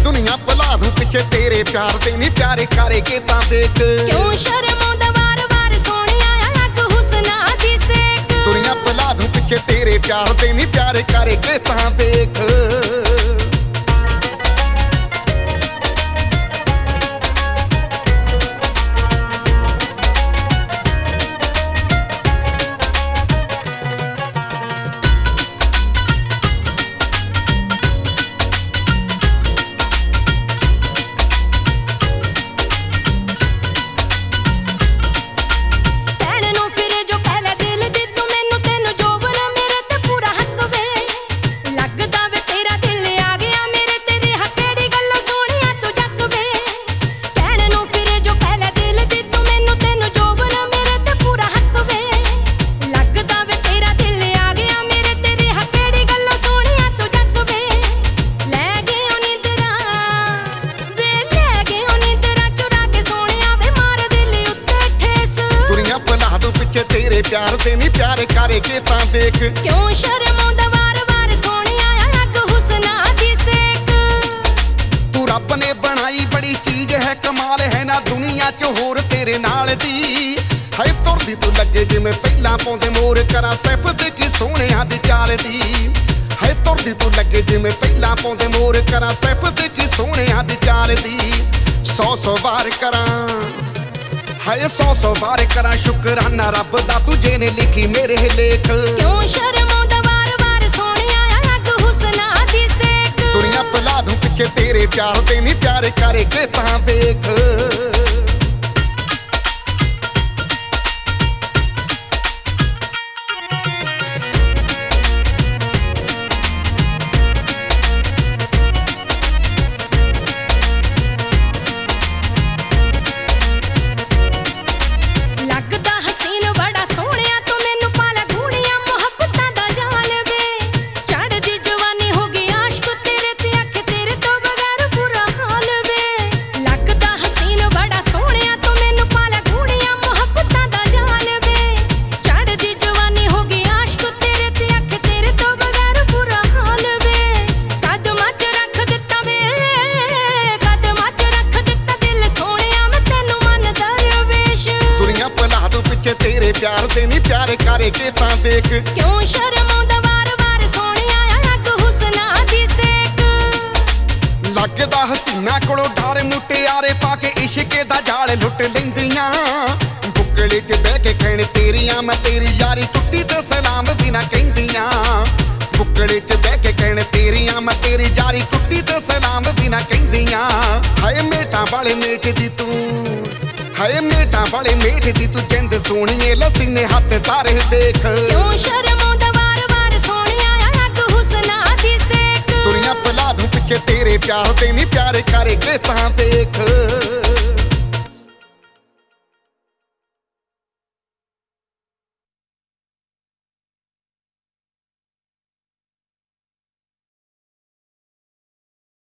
दुनिया भुला दूं पिछे तेरे प्यार दे नी प्यारे करे के तां देख क्यों शर्माउंदा वार-वार सोहणिया अग हुस्ना दी सेक दुनिया भुला दूं पिछे तेरे प्यार दे नी प्यारे करे के तां देख प्यार दे नी प्यारे करे के तां देख क्यों शर्माउंदा वार-वार सोहणिया अग हुस्ना दी सेक तू रब ने बनाई बड़ी चीज है कमाल है ना दुनिया च होर तेरे नाल दी है तुरदी तू लगे जिवें पहला पाउंदे मोर करा सैफ ते की सोहणिया दी चाल दी है तुरदी तू लगे जिवें पहला पाउंदे मोर करा सैफ ते की सोहणिया दी चाल दी 100 वार करा हाय 100 बार करा शुकराना रब दा तुझे ने लिखी मेरे लेख क्यों शर्माउंदा वार-वार सोहणिया अग हुस्ना दी सेक दुनिया भुला दूं पिछे तेरे प्यार दे नी प्यारे करे के तां देख प्यार दे नी प्यारे करे के तां देख क्यों शर्माउंदा वार-वार सोहणिया अग हुस्ना दी सेक लगदा हसीना कोलों डारे मुटियारे पाके इश्के दा जाल लुट लैंदियां बुकले च बह के कहण तेरियां मैं तेरी यारी टुट्टी ते सलाम भी ना कहंदियां बुकले च बह के कहण तेरियां मैं तेरी यारी टुट्टी ते सलाम भी ना कहंदियां हाय मेटां वाले मेठ दी तू हाय मेटां वाले मेठ दी तू जिंद सोहणीए लस्सी ने हत्थ तारे देख क्यों शर्माउंदा वार-वार सोहणिया अग हुस्ना दी सेक दुनिया भुला दूं पिछे तेरे प्यार दे नी प्यारे करे के तां देख।